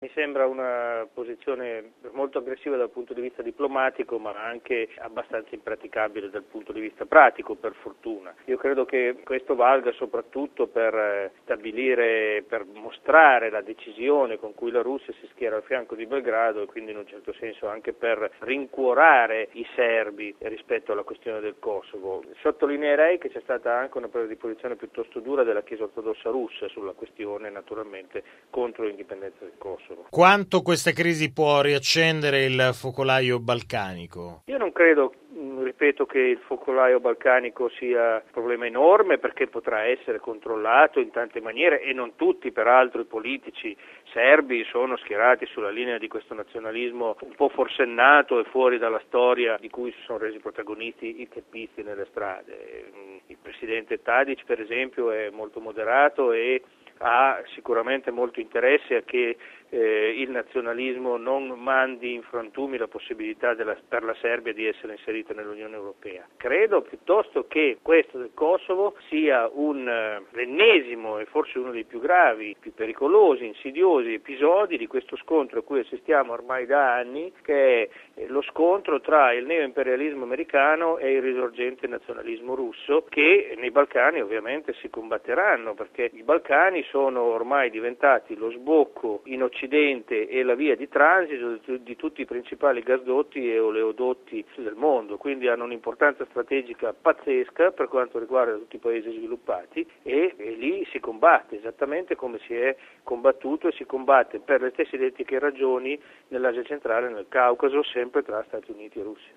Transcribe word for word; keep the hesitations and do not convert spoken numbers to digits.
Mi sembra una posizione molto aggressiva dal punto di vista diplomatico, ma anche abbastanza impraticabile dal punto di vista pratico, per fortuna. Io credo che questo valga soprattutto per stabilire, per mostrare la decisione con cui la Russia si schiera al fianco di Belgrado e quindi in un certo senso anche per rincuorare i serbi rispetto alla questione del Kosovo. Sottolineerei che c'è stata anche una presa di posizione piuttosto dura della Chiesa ortodossa russa sulla questione, naturalmente contro l'indipendenza del Kosovo. Quanto questa crisi può riaccendere il focolaio balcanico? Io non credo, ripeto, che il focolaio balcanico sia un problema enorme, perché potrà essere controllato in tante maniere e non tutti, peraltro, i politici serbi sono schierati sulla linea di questo nazionalismo un po' forsennato e fuori dalla storia di cui si sono resi protagonisti i teppisti nelle strade. Il presidente Tadic, per esempio, è molto moderato e ha sicuramente molto interesse a che eh, il nazionalismo non mandi in frantumi la possibilità della, per la Serbia di essere inserita nell'Unione Europea. Credo piuttosto che questo del Kosovo sia un uh, l'ennesimo e forse uno dei più gravi, più pericolosi, insidiosi episodi di questo scontro a cui assistiamo ormai da anni, che è eh, lo scontro tra il neoimperialismo americano e il risorgente nazionalismo russo, che nei Balcani ovviamente si combatteranno, perché i Balcani sono ormai diventati lo sbocco in Occidente e la via di transito di tutti i principali gasdotti e oleodotti del mondo, quindi hanno un'importanza strategica pazzesca per quanto riguarda tutti i paesi sviluppati e, e lì si combatte esattamente come si è combattuto e si combatte per le stesse identiche ragioni nell'Asia centrale, nel Caucaso, sempre tra Stati Uniti e Russia.